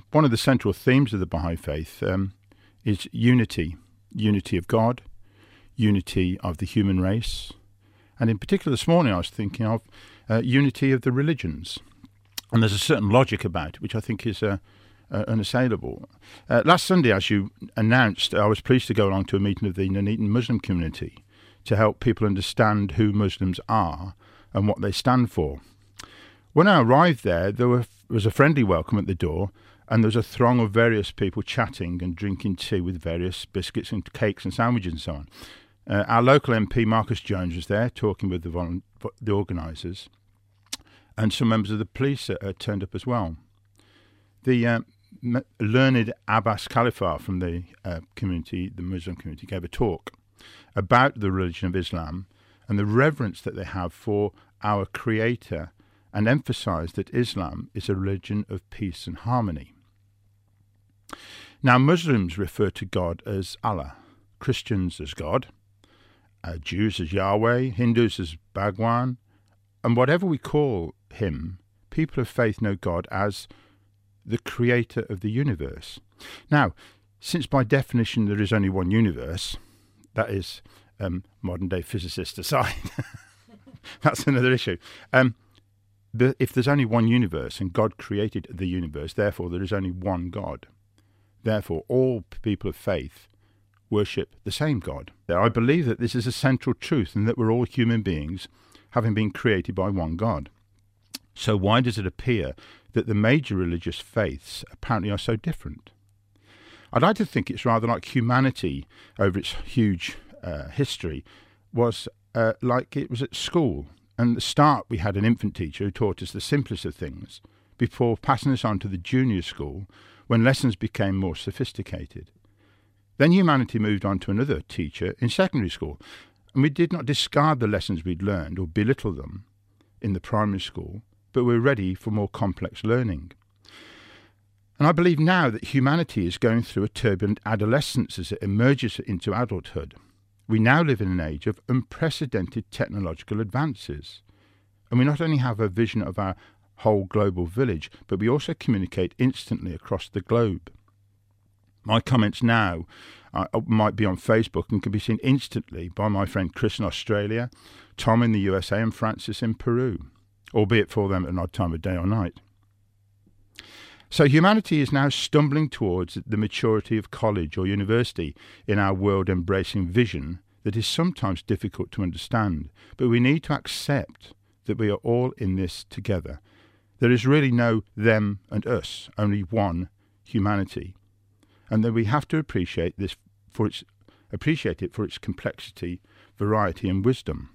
one of the central themes of the Baha'i faith is unity. Unity of God, unity of the human race, and in particular this morning I was thinking of unity of the religions. And there's a certain logic about it, which I think is unassailable. Last Sunday, as you announced, I was pleased to go along to a meeting of the Nuneaton Muslim community to help people understand who Muslims are and what they stand for. When I arrived there was a friendly welcome at the door, and there was a throng of various people chatting and drinking tea with various biscuits and cakes and sandwiches and so on. Our local MP, Marcus Jones, was there talking with the organisers. And some members of the police turned up as well. The learned Abbas Khalifa from the community, the Muslim community, gave a talk about the religion of Islam and the reverence that they have for our Creator, and emphasised that Islam is a religion of peace and harmony. Now, Muslims refer to God as Allah, Christians as God, Jews as Yahweh, Hindus as Bhagwan, and whatever we call him, people of faith know God as the creator of the universe. Now, since by definition there is only one universe, that is, modern day physicists aside, that's another issue. If there's only one universe and God created the universe, therefore there is only one God. Therefore, all people of faith worship the same God. I believe that this is a central truth and that we're all human beings having been created by one God. So why does it appear that the major religious faiths apparently are so different? I'd like to think it's rather like humanity over its huge history was like it was at school. And at the start we had an infant teacher who taught us the simplest of things before passing us on to the junior school when lessons became more sophisticated. Then humanity moved on to another teacher in secondary school, and we did not discard the lessons we'd learned or belittle them in the primary school, but we're ready for more complex learning. And I believe now that humanity is going through a turbulent adolescence as it emerges into adulthood. We now live in an age of unprecedented technological advances. And we not only have a vision of our whole global village, but we also communicate instantly across the globe. My comments now might be on Facebook and can be seen instantly by my friend Chris in Australia, Tom in the USA and Francis in Peru, albeit for them at an odd time of day or night. So humanity is now stumbling towards the maturity of college or university in our world-embracing vision that is sometimes difficult to understand, but we need to accept that we are all in this together. There is really no them and us, only one humanity, and that we have to appreciate it for its complexity, variety and wisdom.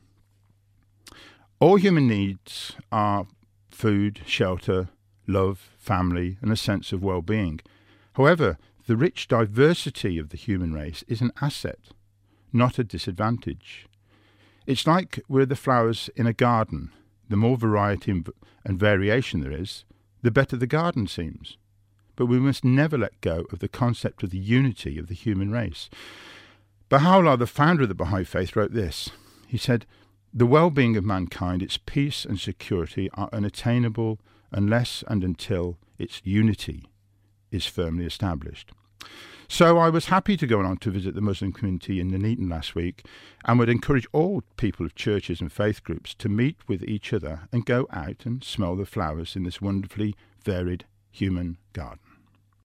All human needs are food, shelter, love, family and a sense of well-being. However, the rich diversity of the human race is an asset, not a disadvantage. It's like we're the flowers in a garden. The more variety and variation there is, the better the garden seems. But we must never let go of the concept of the unity of the human race. Baha'u'llah, the founder of the Baha'i faith, wrote this. He said, "The well-being of mankind, its peace and security are unattainable unless and until its unity is firmly established." So I was happy to go along to visit the Muslim community in Nuneaton last week, and would encourage all people of churches and faith groups to meet with each other and go out and smell the flowers in this wonderfully varied human garden.